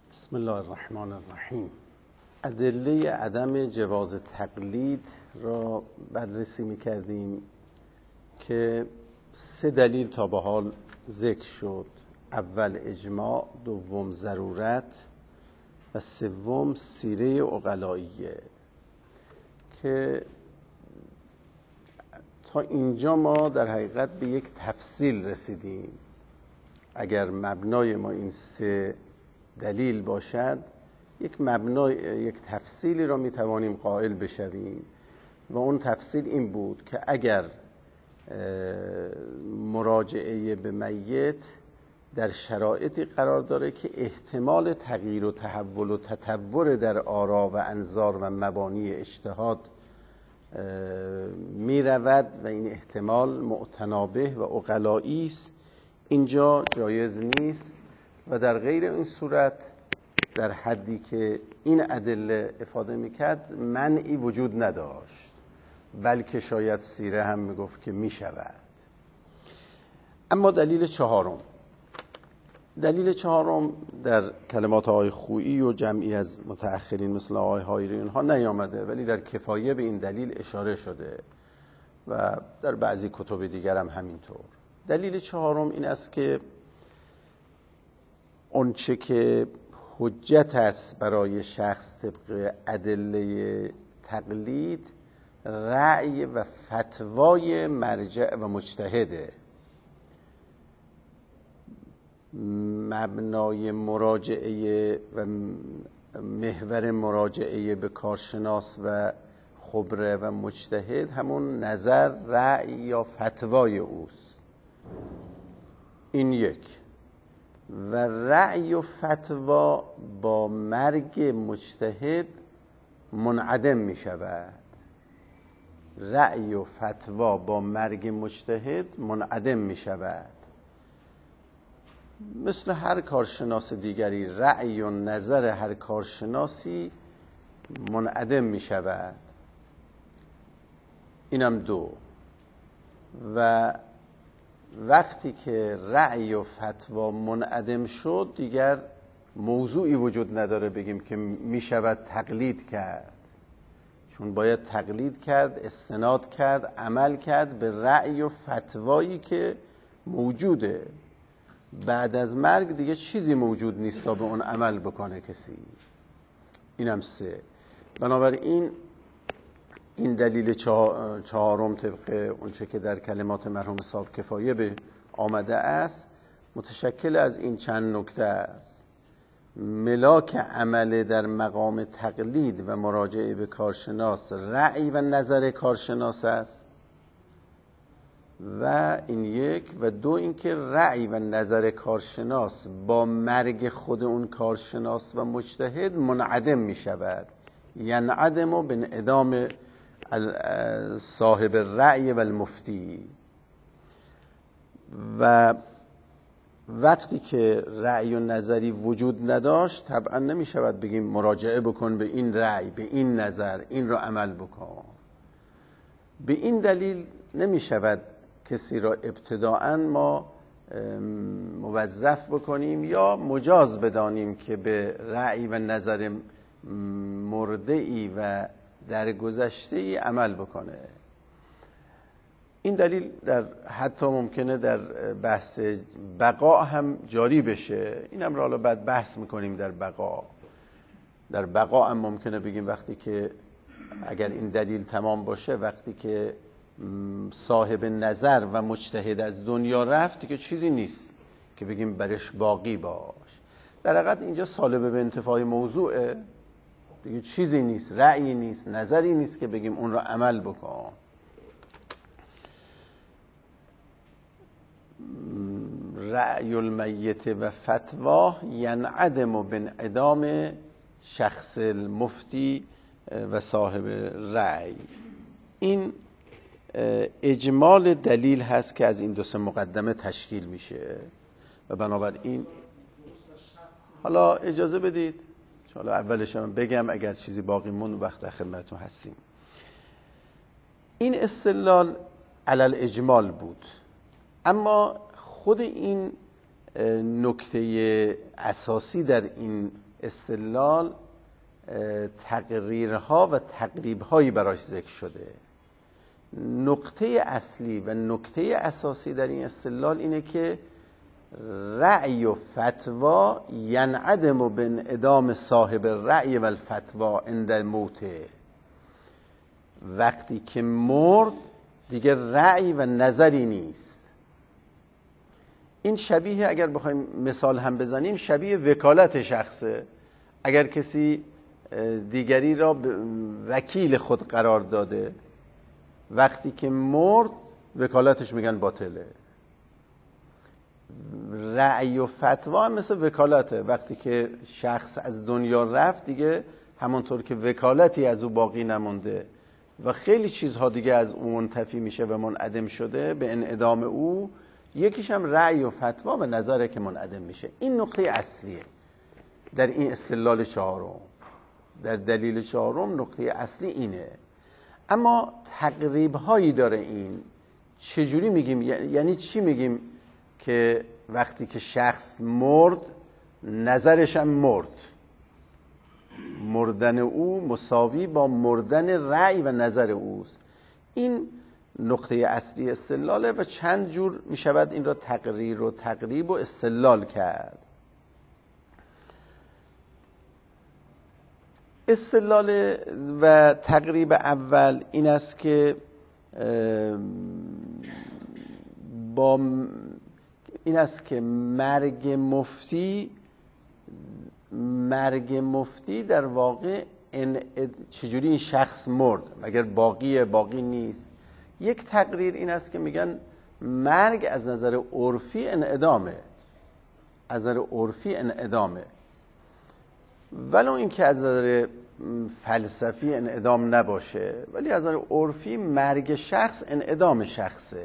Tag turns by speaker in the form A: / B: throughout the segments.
A: بسم الله الرحمن الرحیم. ادله عدم جواز تقلید را بررسی می‌کردیم که 3 دلیل تا به حال ذکر شد. اول اجماع، دوم ضرورت و سوم سیره عقلاییه که تا اینجا ما در حقیقت به یک تفصیل رسیدیم. اگر مبنای ما این 3 دلیل باشد، یک تفصیلی را میتوانیم قائل بشویم و اون تفصیل این بود که اگر مراجعه به میت در شرایطی قرار داره که احتمال تغییر و تحول و تطور در آرا و انظار و مبانی اجتهاد می رود و این احتمال معتنابه و عقلایی است، اینجا جایز نیست و در غیر این صورت در حدی که این ادله افاده میکرد منعی وجود نداشت، بلکه شاید سیره هم میگفت که میشود. اما دلیل چهارم در کلمات آقای خویی و جمعی از متأخرین مثل آقای هایری اینها نیامده، ولی در کفایه به این دلیل اشاره شده و در بعضی کتب دیگر هم همینطور. دلیل چهارم این است که اونچه که حجت است برای شخص طبق ادله تقلید رأی و فتوای مرجع و مجتهده. مبنای مراجعه و محور مراجعه به کارشناس و خبره و مجتهد همون نظر، رأی یا فتوای اوست. این یک. و رأی و فتوا با مرگ مجتهد منعدم می شود. رأی و فتوا با مرگ مجتهد منعدم می شود. مثل هر کارشناس دیگری رأی و نظر هر کارشناسی منعدم می شود. اینم 2. و وقتی که رأی و فتوا منعدم شد دیگر موضوعی وجود نداره بگیم که می شود تقلید کرد، چون باید تقلید کرد، استناد کرد، عمل کرد به رأی و فتوایی که موجوده. بعد از مرگ دیگه چیزی موجود نیست تا به اون عمل بکنه کسی. اینم 3. بنابراین این دلیل چهارم طبق اونچه که در کلمات مرحوم صاحب کفایه به آمده است متشکل از این چند نکته است. ملاک عمل در مقام تقلید و مراجعه به کارشناس رأی و نظر کارشناس است و این 1 و 2 اینکه رأی و نظر کارشناس با مرگ خود اون کارشناس و مجتهد منعدم می شود. ینعدم بانعدام صاحب الرأی و المفتی. و وقتی که رأی و نظری وجود نداشت طبعا نمی شود بگیم مراجعه بکن به این رأی، به این نظر، این را عمل بکن. به این دلیل نمی شود کسی را ابتداعاً ما موظف بکنیم یا مجاز بدانیم که به رأی و نظر مرده‌ای و در گذشته‌ای عمل بکنه. این دلیل در حتی ممکنه در بحث بقا هم جاری بشه. اینم را حالا بعد بحث میکنیم. در بقا هم ممکنه بگیم وقتی که اگر این دلیل تمام باشه، وقتی که صاحب نظر و مجتهد از دنیا رفت دیگه چیزی نیست که بگیم برش باقی باش. در حقیقت اینجا سالب به انتفاع موضوعه، دیگه چیزی نیست، رأیی نیست، نظری نیست که بگیم اون را عمل بکن. رأی المیت و فتوا ینعدم بانعدام شخص المفتی و صاحب رأی. این اجمال دلیل هست که از این 2 مقدمه تشکیل میشه و بنابراین حالا اجازه بدید حالا اولش هم بگم، اگر چیزی باقی موند وقت در خدمتتون هستیم. این استدلال علل اجمال بود، اما خود این نکته اساسی در این استدلال تقریرها و تقریبهایی براش ذکر شده. نقطه اصلی و نکته اساسی در این استدلال اینه که رأی و فتوا ینعدم بانعدام صاحب الرأی و الفتوا عند الموت. وقتی که مرد دیگه رأی و نظری نیست. این شبیه، اگر بخوایم مثال هم بزنیم، شبیه وکالت شخصه. اگر کسی دیگری را وکیل خود قرار داده، وقتی که مرد وکالتش میگن باطله. رأی و فتوا هم مثل وکالته. وقتی که شخص از دنیا رفت دیگه همونطور که وکالتی از او باقی نمونده و خیلی چیزها دیگه از او منتفی میشه و منعدم شده به انعدام او، یکیش هم رأی و فتوا و نظره که منعدم میشه. این نقطه اصلیه در این استدلال چهارم. در دلیل چهارم نقطه اصلی اینه. اما تقریب هایی داره این. چجوری میگیم؟ یعنی چی میگیم که وقتی که شخص مرد نظرش هم مرد؟ مردن او مساوی با مردن رأی و نظر اوست. این نقطه اصلی استدلاله و چند جور میشود این را تقریر و تقریب و استدلال کرد. استدلال و تقریب اول این است که مرگ مفتی در واقع چجوری این شخص مرد، مگر باقی نیست. یک تقریر این است که میگن مرگ از نظر عرفی انعدامه، ولو این که از نظر فلسفی انعدام نباشه، ولی از نظر عرفی مرگ شخص انعدام شخصه.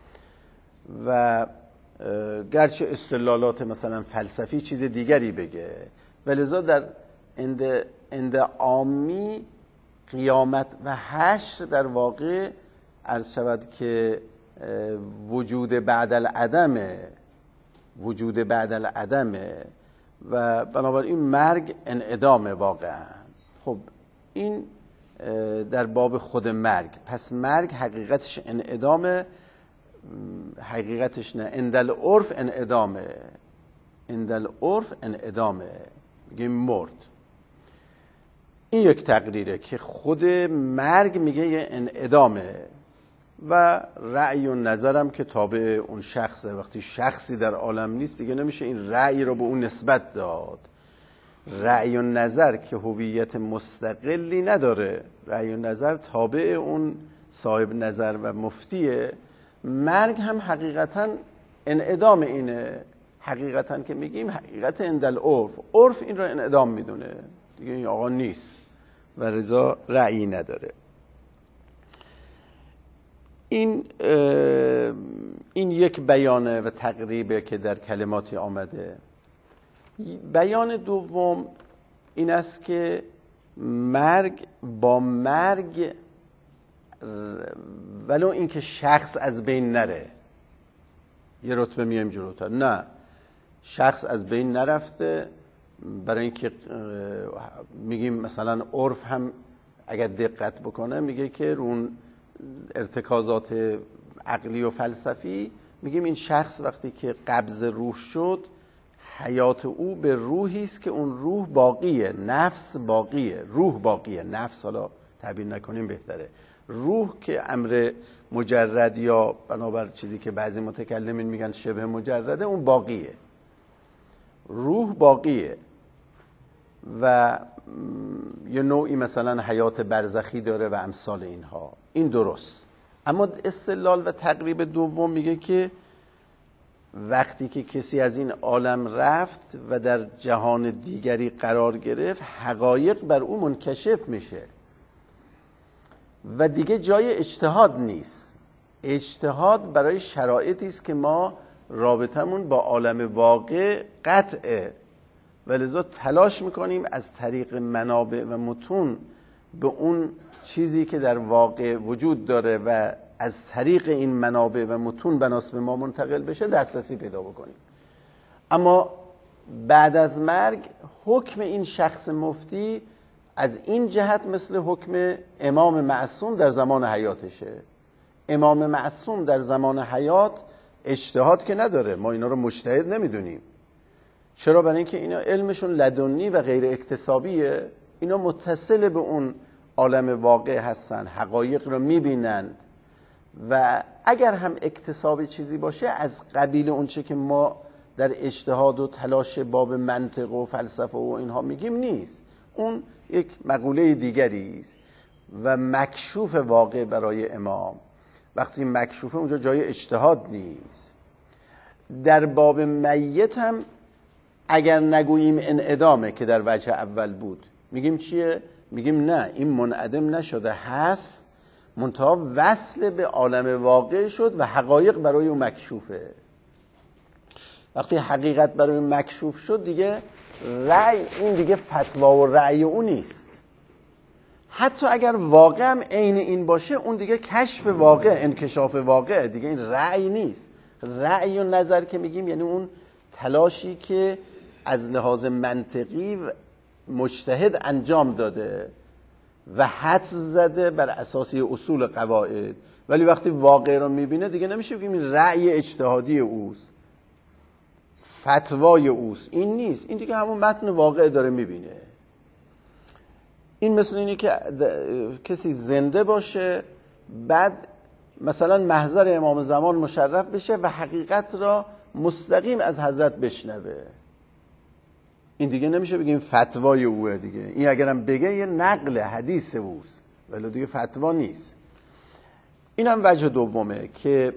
A: و گرچه استدلالات مثلا فلسفی چیز دیگری بگه، ولذا در عند عامی قیامت و حشر در واقع عرض شود که وجود بعد العدمه و بنابراین مرگ انعدامه واقعا. خب این در باب خود مرگ. پس مرگ حقیقتش انعدامه، حقیقتش نه، عند العرف انعدامه، میگیم مرد. این یک تقریره که خود مرگ میگه یه انعدامه و رأی و نظرم که تابع اون شخصه. وقتی شخصی در عالم نیست دیگه نمیشه این رأی رو به اون نسبت داد. رأی و نظر که هویت مستقلی نداره، رأی و نظر تابع اون صاحب نظر و مفتیه. مرگ هم حقیقتا انعدام اینه. حقیقتا که میگیم حقیقت عند العرف، عرف این رو انعدام میدونه دیگه، این آقا نیست و رضا رأیی نداره. این یک بیانه و تقریبه که در کلماتی آمده. بیان دوم این است که مرگ با مرگ ولو اینکه شخص از بین نره، یه رتبه میایم جلوتر، نه شخص از بین نرفته، برای اینکه میگیم مثلا عرف هم اگر دقت بکنه میگه که رون ارتکازات عقلی و فلسفی میگیم این شخص وقتی که قبض روح شد حیات او به روحی است که اون روح باقیه، نفس باقیه، روح باقیه، نفس حالا تعبیر نکنیم بهتره. روح که امر مجرد یا بنابر چیزی که بعضی متکلمین میگن شبه مجرده، اون باقیه، روح باقیه و یه نوعی مثلا حیات برزخی داره و امثال اینها. این درست. اما استدلال و تقریب دوم میگه که وقتی که کسی از این عالم رفت و در جهان دیگری قرار گرفت، حقایق بر او منکشف میشه و دیگه جای اجتهاد نیست. اجتهاد برای شرایطی است که ما رابطمون با عالم واقع قطعه، ولذا تلاش میکنیم از طریق منابع و متون به اون چیزی که در واقع وجود داره و از طریق این منابع و متون بناس به ما منتقل بشه دسترسی پیدا بکنیم. اما بعد از مرگ حکم این شخص مفتی از این جهت مثل حکم امام معصوم در زمان حیاتشه. امام معصوم در زمان حیات اجتهاد که نداره، ما اینا رو مجتهد نمیدونیم. چرا؟ برای اینکه اینا علمشون لدنی و غیر اکتسابیه، اینا متصل به اون عالم واقع هستن، حقایق رو میبینند و اگر هم اکتسابی چیزی باشه از قبیل اون چه که ما در اجتهاد و تلاش باب منطق و فلسفه و اینها میگیم نیست، اون یک مقوله دیگری است. و مکشوف واقع برای امام وقتی مکشوفه اونجا جای اجتهاد نیست. در باب میت هم اگر نگوییم انعدامه که در وجه اول بود، میگیم چیه؟ میگیم نه، این منعدم نشده، هست، منتها وصل به عالم واقع شد و حقایق برای اون مکشوفه. وقتی حقیقت برای اون مکشوف شد دیگه رأی، این دیگه فتوا و رأی اون نیست. حتی اگر واقع هم عین این باشه، اون دیگه کشف واقع، انکشاف واقع، دیگه این رأی نیست. رأی و نظر که میگیم یعنی اون تلاشی که از لحاظ منطقی مجتهد انجام داده و حدس زده بر اساس اصول قواعد، ولی وقتی واقع رو میبینه دیگه نمیشه بگیم این رأی اجتهادی اوست، فتوای اوست، این نیست، این دیگه همون متن واقع داره میبینه. این مثل اینه که کسی زنده باشه بعد مثلا محضر امام زمان مشرف بشه و حقیقت را مستقیم از حضرت بشنوه، این دیگه نمیشه بگیم فتوای اوه، دیگه این اگرم بگه یه نقل حدیث اوست ولی دیگه فتوا نیست. اینم وجه دومه که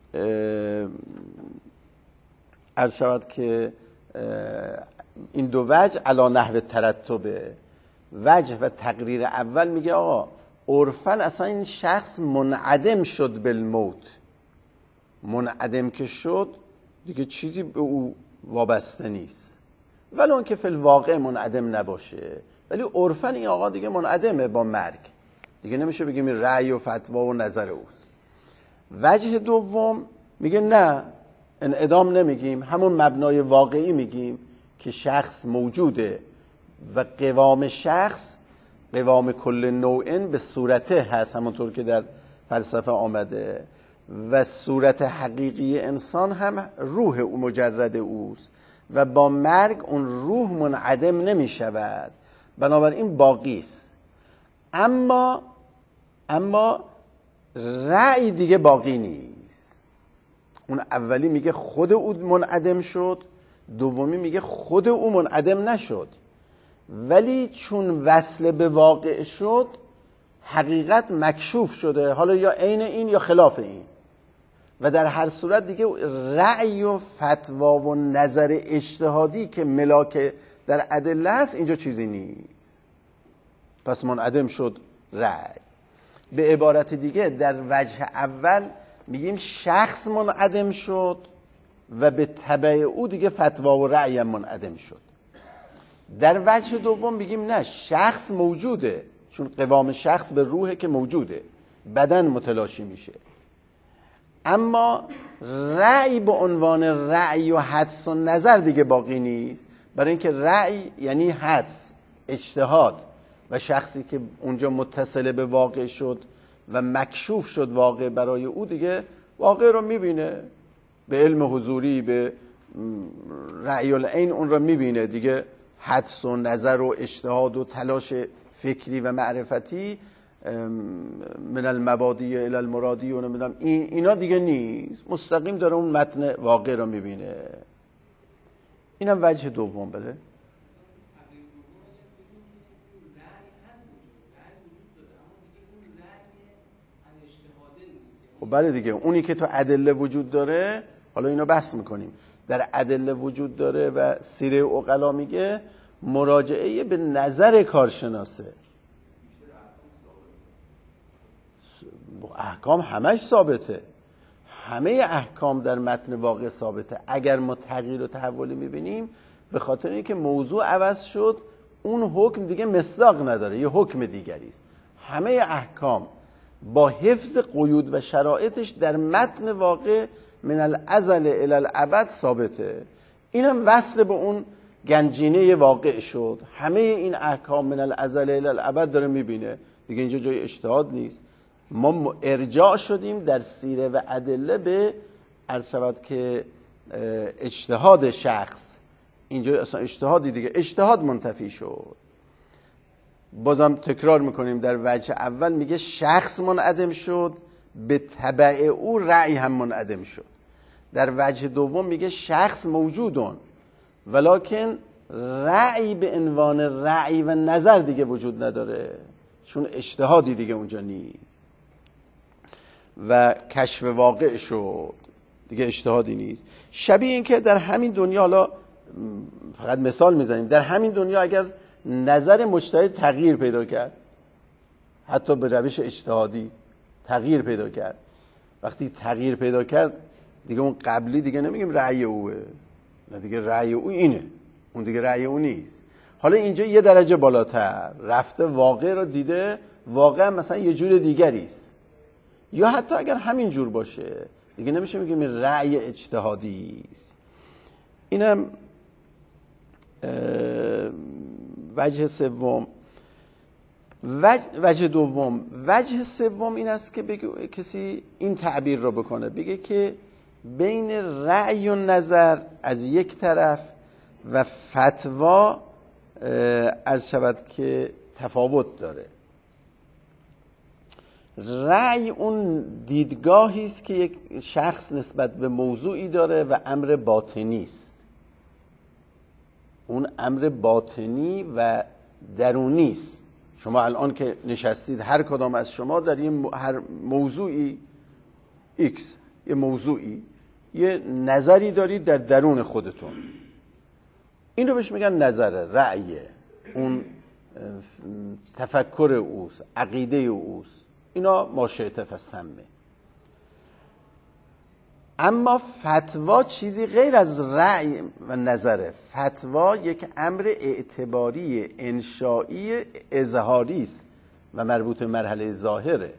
A: عرض شود که این دو وجه علی نحو ترتبه. وجه و تقریر اول میگه آقا عرفاً اصلا این شخص منعدم شد بالموت، منعدم که شد دیگه چیزی به او وابسته نیست، ولی اون که فی الواقع منعدم نباشه، ولی عرفاً این آقا دیگه منعدمه با مرگ، دیگه نمیشه بگیم این رأی و فتوا و نظر اوست. وجه دوم میگه نه، انعدام نمیگیم، همون مبنای واقعی میگیم که شخص موجوده و قوام شخص قوام کل نوعین به صورته هست، همونطور که در فلسفه آمده، و صورت حقیقی انسان هم روح او مجرد اوست و با مرگ اون روح منعدم نمی شود، بنابراین باقی است. اما رأی دیگه باقی نیست. اون اولی میگه خود او منعدم شد، دومی میگه خود او منعدم نشد، ولی چون وصل به واقع شد حقیقت مکشوف شده، حالا یا عین این یا خلاف این، و در هر صورت دیگه رأی و فتوا و نظر اجتهادی که ملاک در ادله است اینجا چیزی نیست، پس منعدم شد رأی. به عبارت دیگه در وجه اول میگیم شخص منعدم شد و به تبع او دیگه فتوا و رأی هم منعدم شد. در وجه دوم میگیم نه، شخص موجوده، چون قوام شخص به روحه که موجوده، بدن متلاشی میشه، اما رأی به عنوان رأی و حدس و نظر دیگه باقی نیست، برای اینکه رأی یعنی حدس، اجتهاد، و شخصی که اونجا متصل به واقع شد و مکشوف شد واقع برای او دیگه واقع رو میبینه، به علم حضوری، به رأی العین اون رو میبینه دیگه. حدس و نظر و اجتهاد و تلاش فکری و معرفتی من المبادی الی المرادی و نمیدونم اینا دیگه نیست، مستقیم داره اون متن واقع رو میبینه. اینم وجه دوم. بله خب بله دیگه، اونی که تو ادله وجود داره، حالا اینو بحث میکنیم، در ادله وجود داره و سیره عقلا میگه مراجعه به نظر کارشناسه. احکام همش ثابته، همه احکام در متن واقع ثابته. اگر ما تغییر و تحولی میبینیم به خاطر اینکه موضوع عوض شد، اون حکم دیگه مصداق نداره، یه حکم دیگری است. همه احکام با حفظ قیود و شرایطش در متن واقع من الازل الی الابد ثابته. اینم وصل به اون گنجینه واقع شد، همه این احکام من الازل الی الابد داره میبینه دیگه، اینجا جای اجتهاد نیست. ما ارجاع شدیم در سیره و ادله به عرض شود که اجتهاد شخص، اینجا اصلا اجتهادی دیگه، اجتهاد منتفی شد. بازم تکرار میکنیم در وجه اول میگه شخص منعدم شد، به تبع او رأی هم منعدم شد. در وجه دوم میگه شخص موجودون ولکن رأی به عنوان رأی و نظر دیگه وجود نداره، چون اجتهادی دیگه اونجا نیست و کشف واقع شد دیگه، اجتهادی نیست. شبیه این که در همین دنیا، حالا فقط مثال میزنیم، در همین دنیا اگر نظر مجتهد تغییر پیدا کرد، حتی به روش اجتهادی تغییر پیدا کرد، وقتی تغییر پیدا کرد دیگه اون قبلی دیگه نمیگیم رأی اوه، نه دیگه رأی او اینه، اون دیگه رأی او نیست. حالا اینجا یه درجه بالاتر رفته، واقع رو دیده، واقع مثلا یه جور دیگری است، یا حتی اگر همین جور باشه دیگه نمیشه بگیم رأی اجتهادی است. اینم وجه سوم. وجه دوم، وجه سوم این است که بگه کسی این تعبیر رو بکنه، بگه که بین رأی و نظر از یک طرف و فتوا عرض شود که تفاوت داره. رأی اون دیدگاهی است که یک شخص نسبت به موضوعی داره و امر باطنی است، اون امر باطنی و درونی است. شما الان که نشستید هر کدام از شما در هر موضوعی X، یه موضوعی یه نظری دارید در درون خودتون، این رو بهش میگن نظره، رأیه، اون تفکر اوست، عقیده اوست، اینا ما شئت فسمه. اما فتوا چیزی غیر از رأی و نظره. فتوا یک امر اعتباری انشایی اظهاری است و مربوط به مرحله ظاهره.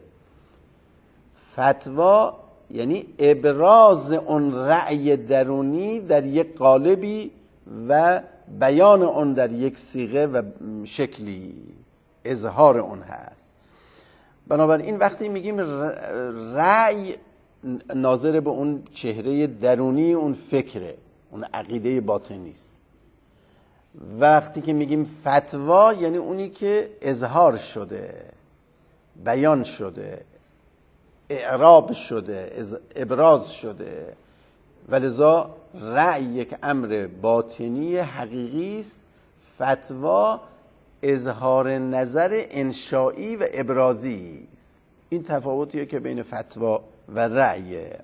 A: فتوا یعنی ابراز اون رأی درونی در یک قالبی و بیان اون در یک صیغه و شکلی، اظهار اون هست. بنابراین وقتی میگیم رأی ناظر به اون چهره درونی اون فکره، اون عقیده باطنی است. وقتی که میگیم فتوا یعنی اونی که اظهار شده، بیان شده، اعراب شده، ابراز شده. ولذا رأی یک امر باطنی حقیقی است، فتوا اظهار نظر انشایی و ابرازی است. این تفاوتیه که بین فتوا و رأیه.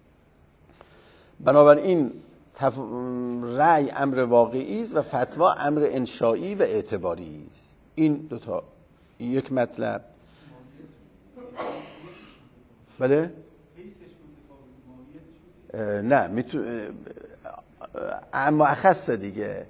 A: بنابراین رأی امر واقعی است و فتوا امر انشایی و اعتباری است. این دوتا یک مطلب. بله؟ نه اما اخص دیگه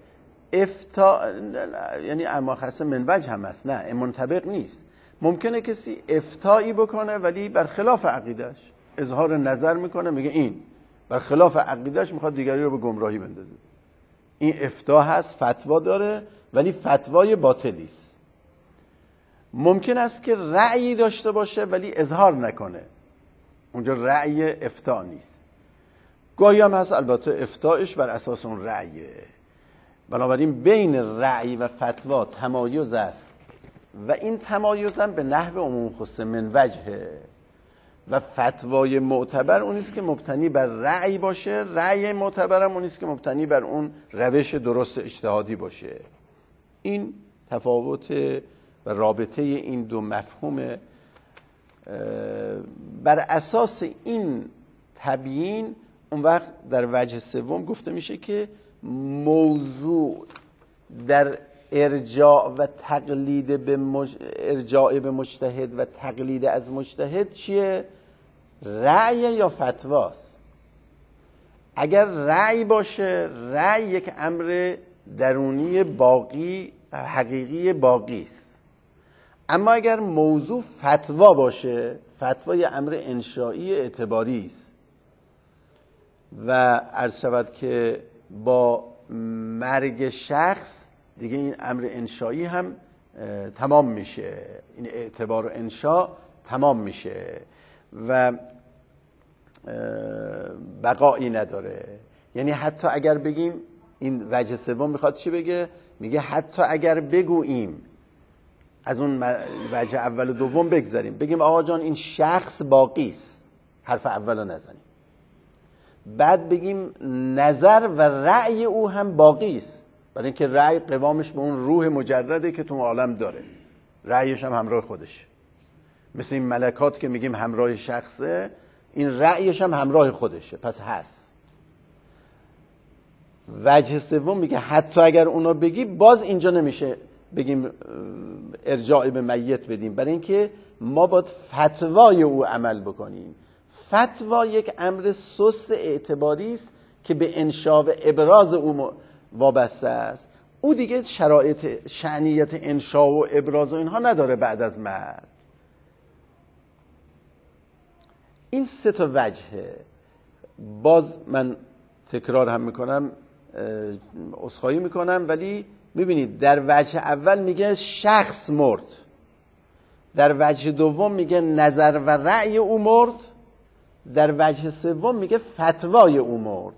A: یعنی اما اخص من وجه هم است، نه منطبق نیست. ممکنه کسی افتایی بکنه ولی برخلاف عقیدش اظهار نظر میکنه، میگه این برخلاف عقیدش میخواد دیگری رو به گمراهی بندازه، این افتا هست، فتوا داره ولی فتوای باطلی است. ممکن است که رأیی داشته باشه ولی اظهار نکنه، اونجا رأی افتا نیست. گاهی هم هست البته افتایش بر اساس اون رأیه. بنابراین بین رأی و فتوا تمایز است و این تمایز هم به نحو عموم خصوص من وجهه و فتوای معتبر اونیست که مبتنی بر رأی باشه، رأی معتبر هم اونیست که مبتنی بر اون روش درست اجتهادی باشه. این تفاوت و رابطه این دو مفهوم. بر اساس این تبیین اون وقت در وجه سوم گفته میشه که موضوع در ارجاع و تقلید به ارجاع به مجتهد و تقلید از مجتهد چیه؟ رأی یا فتواست. اگر رأی باشه، رأی یک امر درونی باقی حقیقی باقی است. اما اگر موضوع فتوا باشه، فتوا یک امر انشایی اعتباری است و عرض شود که با مرگ شخص دیگه این امر انشایی هم تمام میشه، این اعتبار و انشا تمام میشه و بقایی نداره. یعنی حتی اگر بگیم، این وجه سوم میخواد چی بگه؟ میگه حتی اگر بگوییم، از اون وجه اول و دوم بگذاریم، بگیم آقا جان این شخص باقی است، حرف اول رو نزنیم، بعد بگیم نظر و رأی او هم باقی است، برای اینکه رأی قوامش به اون روح مجرده که تو عالم داره، رأیش هم همراه خودش، مثل این ملکات که میگیم همراه شخصه، این رأیش هم همراه خودشه، پس هست. وجه سوم میگه حتی اگر اونا بگی، باز اینجا نمیشه بگیم ارجاع به میت بدیم، برای اینکه ما باید فتوای او عمل بکنیم. فتوا یک امر سست اعتباری است که به انشا و ابراز او وابسته است. او دیگه شرایط شأنیت انشا و ابراز و اینها نداره بعد از مرگ. این سه تا وجهه. باز من تکرار هم میکنم، عذرخواهی میکنم، ولی میبینید در وجه اول میگه شخص مرد، در وجه دوم میگه نظر و رأی او مرد، در وجه سوم میگه فتوای او مرد.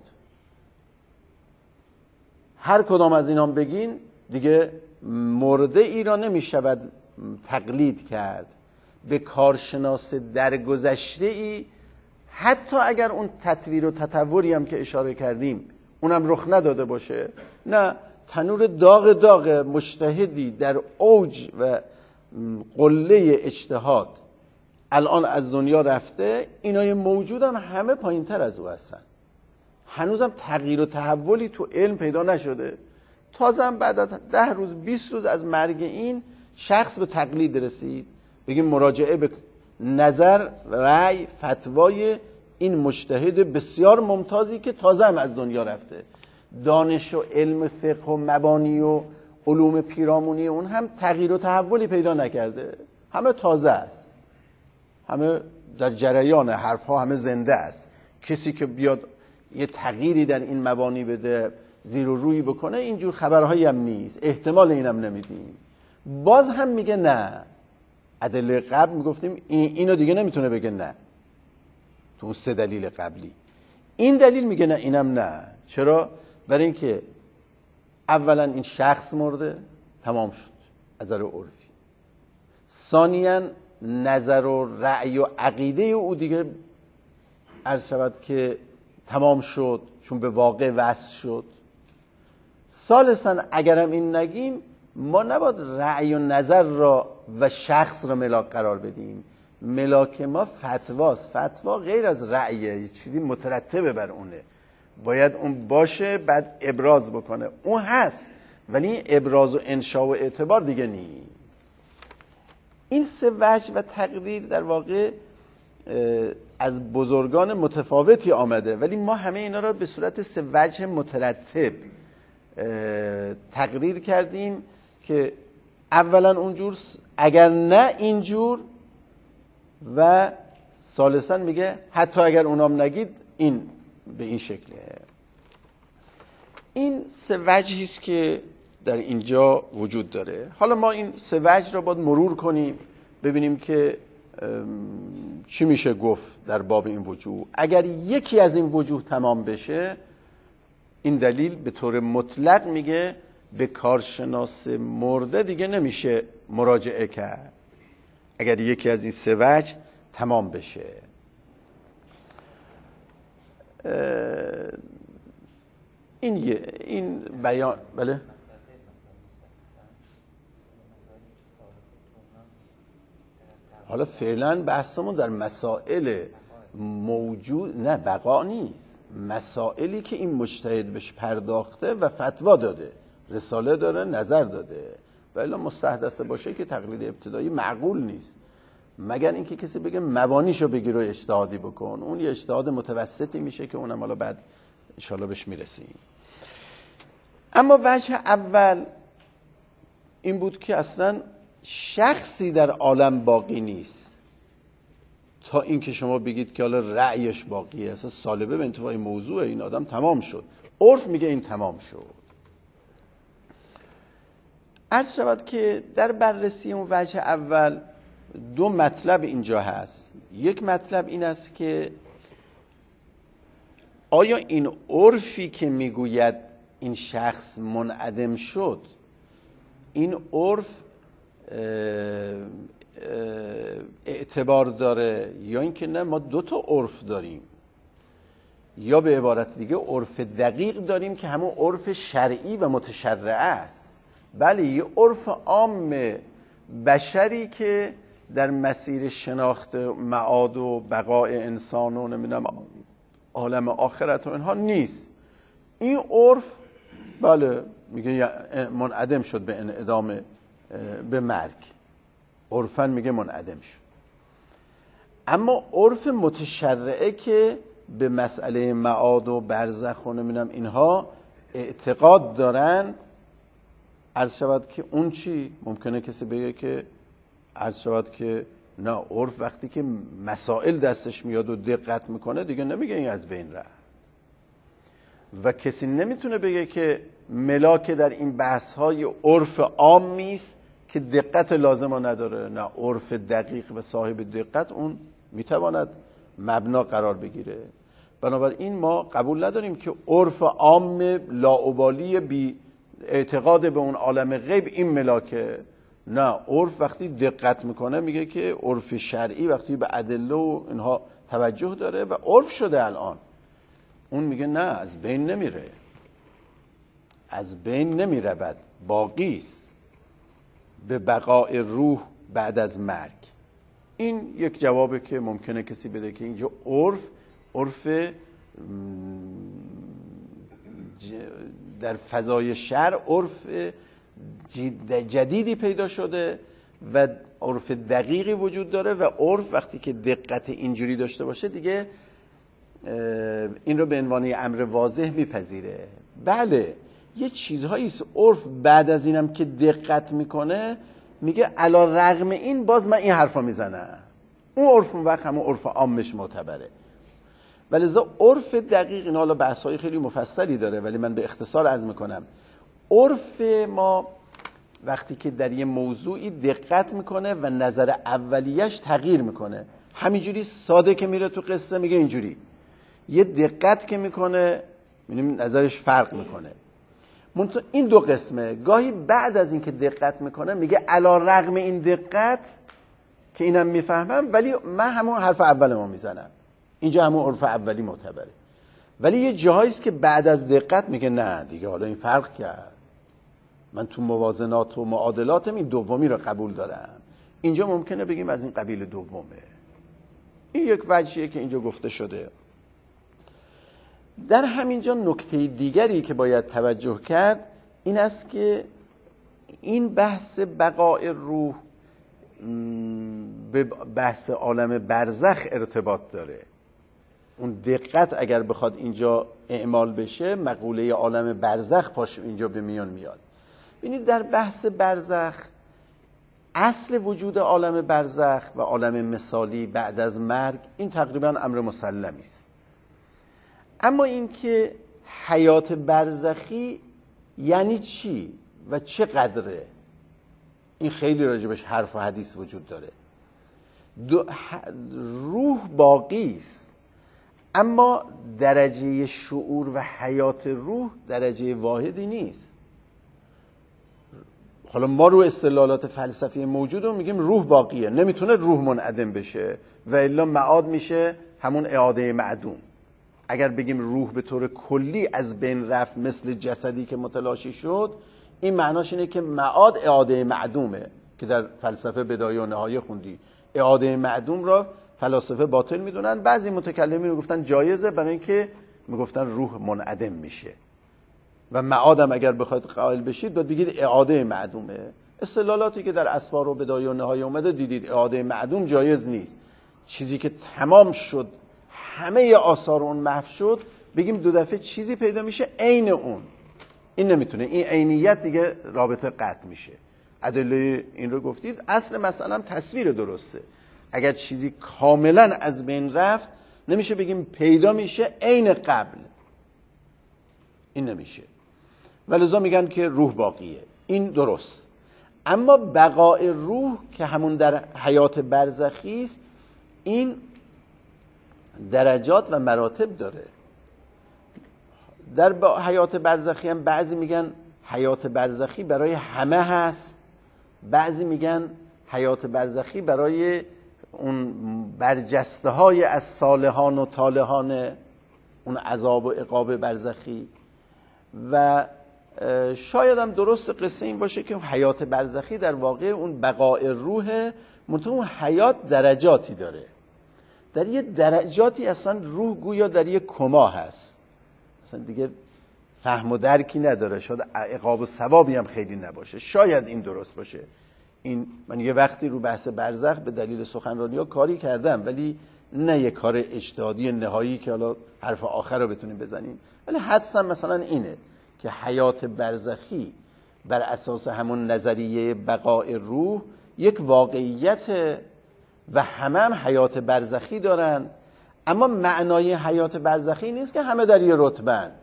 A: هر کدام از اینا بگین دیگه مرده ای را نمیشود تقلید کرد به کارشناس درگذشته ای، حتی اگر اون تطویر و تطوری هم که اشاره کردیم اونم رخ نداده باشه. نه، تنور داغ مجتهدی در اوج و قله اجتهاد الان از دنیا رفته، اینای موجودم همه پایین تر از او هستن، هنوزم تغییر و تحولی تو علم پیدا نشده. تازه هم بعد از 10 روز 20 روز از مرگ این شخص به تقلید رسید، بگیم مراجعه به نظر، رأی، فتوای این مجتهد بسیار ممتازی که تازه هم از دنیا رفته. دانش و علم فقه و مبانی و علوم پیرامونی اون هم تغییر و تحولی پیدا نکرده، همه تازه است، همه در جریان، حرفها همه زنده است. کسی که بیاد یه تغییری در این مبانی بده، زیر و روی بکنه، اینجور خبرهایی هم نیست، احتمال اینم نمیدیم. باز هم میگه نه، ادله قبل میگفتیم اینو دیگه نمیتونه بگه نه، تو اون 3 دلیل قبلی. این دلیل میگه نه، اینم نه. چرا؟ برای اینکه اولا این شخص مرده، تمام شد از نظر عرفی. ثانیاً نظر و رأی و عقیده او دیگه عرض شود که تمام شد، چون به واقع وصل شد. ثالثاً اگرم این نگیم، ما نباید رأی و نظر را و شخص را ملاک قرار بدیم. ملاک ما فتواست. فتوا غیر از رأیه، یه چیزی مترتبه بر اونه، باید اون باشه بعد ابراز بکنه. اون هست ولی ابراز و انشا و اعتبار دیگه نیست. این 3 وجه و تقدیر در واقع از بزرگان متفاوتی آمده، ولی ما همه اینا را به صورت 3 وجه مترتب تقریر کردیم که اولا اونجور، اگر نه اینجور، و ثالثا میگه حتی اگر اونام نگید این به این شکله. این 3 وجهی است که در اینجا وجود داره. حالا ما این 3 وجه را باید مرور کنیم، ببینیم که چی میشه گفت در باب این وجوه. اگر یکی از این وجوه تمام بشه، این دلیل به طور مطلق میگه به کارشناس مرده دیگه نمیشه مراجعه کرد، اگر یکی از این 3 وجه تمام بشه. این بیان، بله، حالا فعلا بحثمون در مسائل موجود، نه بقا نیست، مسائلی که این مجتهد بهش پرداخته و فتوا داده، رساله داره، نظر داده، ولی مستحدثه باشه که تقلید ابتدایی معقول نیست، مگر اینکه کسی بگه مبانیشو بگیر و اجتهادی بکن. اون یه اجتهاد متوسطی میشه که اونم حالا بعد انشاءالله بهش میرسیم. اما وجه اول این بود که اصلا شخصی در عالم باقی نیست تا اینکه شما بگید که حالا رأیش باقیه. اصلا سالبه به انتفاع موضوع این آدم تمام شد، عرف میگه این تمام شد. عرض شود که در بررسی اون وجه اول دو مطلب اینجا هست. یک مطلب این است که آیا این عرفی که میگوید این شخص منعدم شد، این عرف اعتبار داره یا اینکه نه ما دو تا عرف داریم، یا به عبارت دیگه عرف دقیق داریم که همون عرف شرعی و متشرعه است. بله، یه عرف عام بشری که در مسیر شناخت معاد و بقای انسان و نمیدونم عالم آخرت و اینها نیست. این عرف بله میگه منعدم شد به انعدام به مرگ، عرفاً میگه منعدم شد. اما عرف متشرعه که به مسئله معاد و برزخ و نمیدونم اینها اعتقاد دارند، عرض شود که اون چی؟ ممکنه کسی بگه که عرض شود که نه، عرف وقتی که مسائل دستش میاد و دقت میکنه دیگه نمیگه این از بین رفت. و کسی نمیتونه بگه که ملاک در این بحث های عرف عامی است که دقت لازم نداره. نه، عرف دقیق و صاحب دقت اون میتواند مبنا قرار بگیره. بنابراین ما قبول نداریم که عرف عام لاابالی بی اعتقاد به اون عالم غیب این ملاکه. نه، عرف وقتی دقت میکنه میگه که عرف شرعی وقتی به ادله و اینها توجه داره و عرف شده الان، اون میگه نه، از بین نمیره، از بین نمیره، بعد باقی است به بقای روح بعد از مرگ. این یک جوابه که ممکنه کسی بده که اینجا عرف در فضای شرع عرف جدیدی پیدا شده و عرف دقیقی وجود داره و عرف وقتی که دقت اینجوری داشته باشه دیگه این رو به عنوان امر واضح میپذیره. بله، یه چیزهایی است عرف بعد از اینم که دقت میکنه میگه علی رغم این باز من این حرفا میزنم، اون عرف اون وقت همون عرف عامش معتبره. ولی عرف دقیق این حالا بحث‌های خیلی مفصلی داره، ولی من به اختصار عرض میکنم عرف ما وقتی که در یه موضوعی دقت میکنه و نظر اولیش تغییر میکنه، همینجوری ساده که میره تو قصه میگه اینجوری، یه دقت که میکنه میبینیم نظرش فرق میکنه. منتها این دو قسمه، گاهی بعد از این که دقت میکنه میگه علی رغم این دقت که اینم میفهمم ولی من همون حرف اولمو میزنم، اینجا همون عرف اولی معتبره. ولی یه جاهایی است که بعد از دقت میگه نه دیگه حالا این فرق کرد، من تو موازنات و معادلاتم این دومی رو قبول دارم، اینجا ممکنه بگیم از این قبیل دومه. این یک وجهیه که اینجا گفته شده. در همینجا نکته دیگری که باید توجه کرد این است که این بحث بقای روح به بحث عالم برزخ ارتباط داره. اون دقت اگر بخواد اینجا اعمال بشه مقوله عالم برزخ پاش اینجا به میان میاد. ببینید در بحث برزخ اصل وجود عالم برزخ و عالم مثالی بعد از مرگ این تقریبا امر مسلمی است. اما اینکه حیات برزخی یعنی چی و چه قدره، این خیلی راجبش حرف و حدیث وجود داره. روح باقی است، اما درجه شعور و حیات روح درجه واحدی نیست. حالا ما رو استدلالات فلسفی موجود رو میگیم روح باقیه، نمیتونه روح منعدم بشه و الا معاد میشه همون اعاده معدوم. اگر بگیم روح به طور کلی از بین رفت مثل جسدی که متلاشی شد، این معناش اینه که معاد اعاده معدومه که در فلسفه بدایه و نهایه خوندی. اعاده معدوم را فلاسفه باطل میدونن، بعضی متکلمین رو گفتن جایزه برای اینکه میگفتن روح منعدم میشه و معادم اگر بخواید قائل بشید باید بگید اعاده معدومه. استدلالاتی که در اسفار و بدایه و نهایه اومده دیدید اعاده معدوم جایز نیست. چیزی که تمام شد همه آثار اون محو شد بگیم دو دفعه چیزی پیدا میشه عین اون، این نمیتونه، این عینیت دیگه رابطه قطع میشه. ادله این رو گفتید. اصل مثلا تصویر درسته، اگر چیزی کاملا از بین رفت نمیشه بگیم پیدا میشه عین قبل، این نمیشه. ولذا میگن که روح باقیه، این درست. اما بقای روح که همون در حیات برزخی است، این درجات و مراتب داره. در حیات برزخی هم بعضی میگن حیات برزخی برای همه هست، بعضی میگن حیات برزخی برای اون برجسته های از صالحان و طالحان، اون عذاب و عقاب برزخی. و شاید هم درست قصه این باشه که حیات برزخی در واقع اون بقای روحه، منتها اون حیات درجاتی داره. در یه درجاتی اصلا روح گویا در یه کما هست، اصلا دیگه فهم و درکی نداره، شاید عقاب و ثوابی هم خیلی نباشه. شاید این درست باشه. این من یه وقتی رو بحث برزخ به دلیل سخنرانی‌ها کاری کردم، ولی نه یه کار اجتهادی نهایی که حالا حرف آخر رو بتونیم بزنیم، ولی حدسم مثلا اینه که حیات برزخی بر اساس همون نظریه بقای روح یک واقعیت و همه هم حیات برزخی دارن، اما معنای حیات برزخی نیست که همه در یه رتبه‌اند.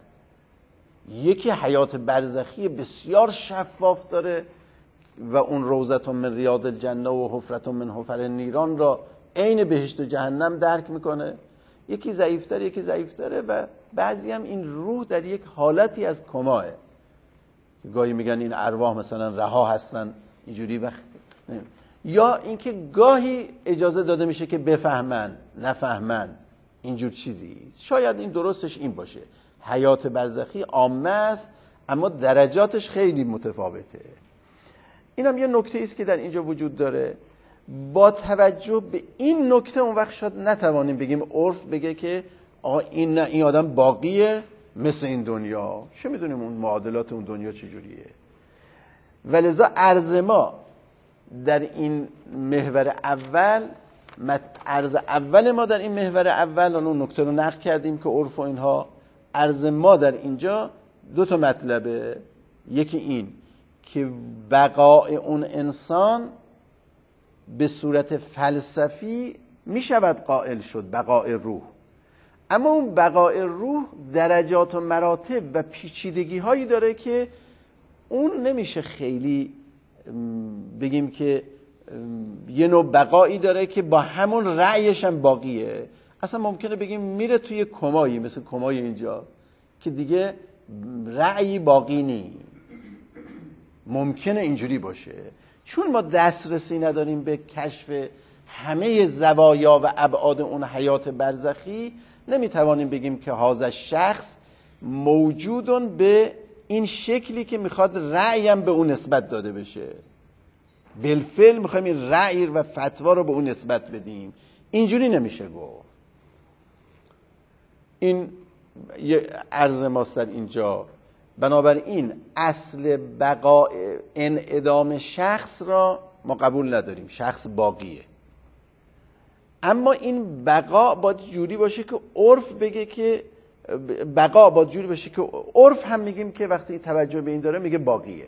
A: یکی حیات برزخی بسیار شفاف داره و اون روضة من ریاض الجنه و حفرة من حفر النیران را عین بهشت و جهنم درک میکنه. یکی ضعیفتره، یکی ضعیفتره، و بعضی هم این روح در یک حالتی از کماه که گاهی میگن این ارواح مثلا رها هستن اینجوری، وقت یا اینکه گاهی اجازه داده میشه که بفهمن نفهمن، اینجور چیزی. شاید این درستش این باشه، حیات برزخی عامه است اما درجاتش خیلی متفاوته. اینم یه نکته است که در اینجا وجود داره. با توجه به این نکته اون وقت شاید نتوانیم بگیم عرف بگه که آقا این آدم باقیه مثل این دنیا. چه میدونیم اون معادلات اون دنیا چجوریه؟ ولذا عرض ما در این محور اول، عرض اول ما در این محور اول، اون نکته رو نقل کردیم که عرف و اینها، عرض ما در اینجا دو تا مطلبه. یکی این که بقای اون انسان به صورت فلسفی می شود قائل شد، بقای روح، اما اون بقای روح درجات و مراتب و پیچیدگی هایی داره که اون نمیشه خیلی بگیم که یه نوع بقایی داره که با همون رأیش هم باقیه. اصلا ممکنه بگیم میره توی کمایی، مثل کمای اینجا که دیگه رأیی باقی نیست. ممکنه اینجوری باشه، چون ما دسترسی نداریم به کشف همه زوایا و ابعاد اون حیات برزخی، نمیتوانیم بگیم که هذا شخص موجودون به این شکلی که میخواد رأیم به اون نسبت داده بشه. بالفعل میخوایم این رأی و فتوا رو به اون نسبت بدیم، اینجوری نمیشه گفت. این یه عرض ماست در اینجا. بنابراین اصل بقا انعدام شخص را ما قبول نداریم، شخص باقیه، اما این بقا باید جوری باشه که عرف بگه که بقا باید جوری باشه که عرف هم میگیم که وقتی توجه به این داره میگه باقیه.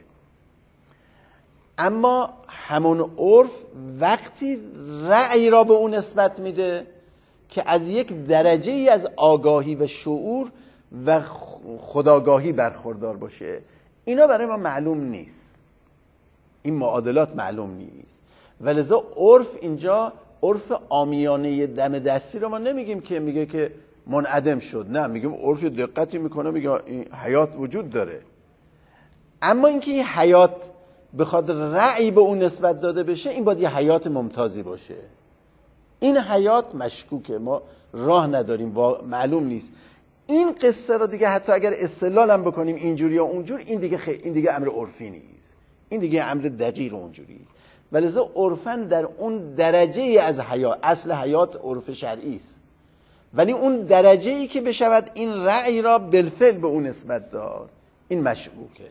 A: اما همون عرف وقتی رأی را به اون نسبت میده که از یک درجه ای از آگاهی و شعور و خودآگاهی برخوردار باشه، اینا برای ما معلوم نیست، این معادلات معلوم نیست. ولذا عرف اینجا عرف عامیانه دم دستی رو ما نمیگیم که میگه که منعدم شد، نه، میگیم عرف دقتی میکنه، میگه این حیات وجود داره. اما اینکه این حیات بخواد رأی به اون نسبت داده بشه، این باید یه حیات ممتازی باشه. این حیات مشکوکه، ما راه نداریم، معلوم نیست. این قصه رو دیگه حتی اگر استدلال هم بکنیم اینجوری یا اونجور، این دیگه امر عرفی نیست، این دیگه امر دقیق اونجوری است. ولذا عرفاً در اون درجه ای از حیات، اصل حیات عرف شرعی است، ولی اون درجه ای که بشود این رأی را بالفعل به اون نسبت داد، این مشکوکه.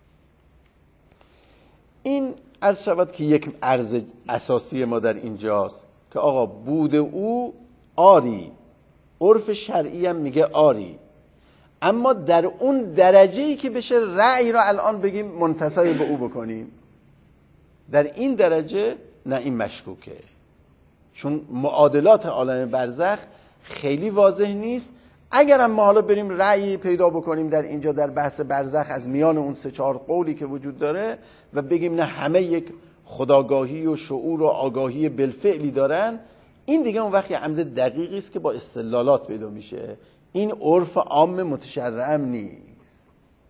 A: این عرض شود که یک عرض اساسی ما در اینجاست که آقا بود او آری، عرف شرعی هم میگه آری، اما در اون درجه‌ای که بشه رأی را الان بگیم منتسب به او بکنیم، در این درجه نه، این مشکوکه، چون معادلات عالم برزخ خیلی واضح نیست. اگرم ما حالا بریم رأی پیدا بکنیم در اینجا در بحث برزخ از میان اون 3-4 قولی که وجود داره و بگیم نه همه یک خودآگاهی و شعور و آگاهی بالفعلی دارن، این دیگه اون وقت یه امر دقیقی است که با استدلالات پیدا میشه. این عرف عام متشرعم نیست.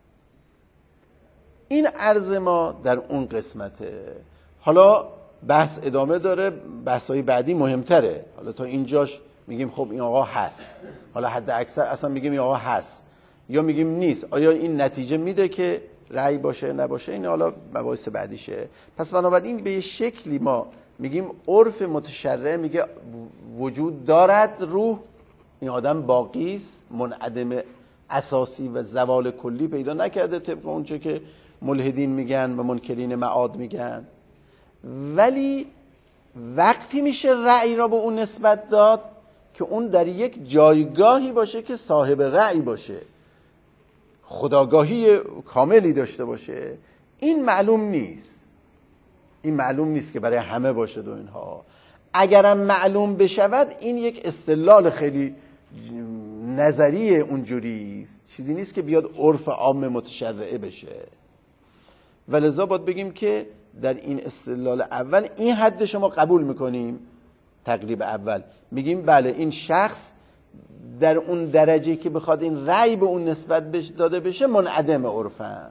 A: این عرض ما در اون قسمته. حالا بحث ادامه داره، بحث‌های بعدی مهمتره. حالا تا اینجاش میگیم خب این آقا هست، حالا حد اکثر اصلا میگیم این آقا هست یا میگیم نیست، آیا این نتیجه میده که رأی باشه نباشه، این حالا مباحث بعدیشه. پس بنابراین به یه شکلی ما میگیم عرف متشرع میگه وجود دارد روح، این آدم باقی است، منعدم اساسی و زوال کلی پیدا نکرده طبق اونچه که ملحدین میگن و منکرین معاد میگن. ولی وقتی میشه رأی را به اون نسبت داد که اون در یک جایگاهی باشه که صاحب رأی باشه، خودآگاهی کاملی داشته باشه، این معلوم نیست. این معلوم نیست که برای همه باشه و اینها. اگرم معلوم بشود این یک استدلال خیلی نظری اونجوری است، چیزی نیست که بیاد عرف عام متشرعه بشه. ولذا باید بگیم که در این استدلال اول این حد شما قبول میکنیم، تقریب اول میگیم بله این شخص در اون درجه که بخواد این رأی به اون نسبت داده بشه منعدم عرفن.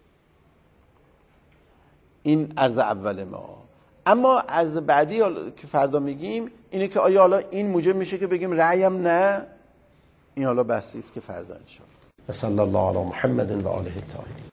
A: این عرض اول ما. اما عرض بعدی که فردا میگیم اینه که آیا حالا این موجب میشه که بگیم رأیم نه؟ این حالا بحثی است که فردا انشاءالله. صلی الله علی محمد و آله الطاهرین.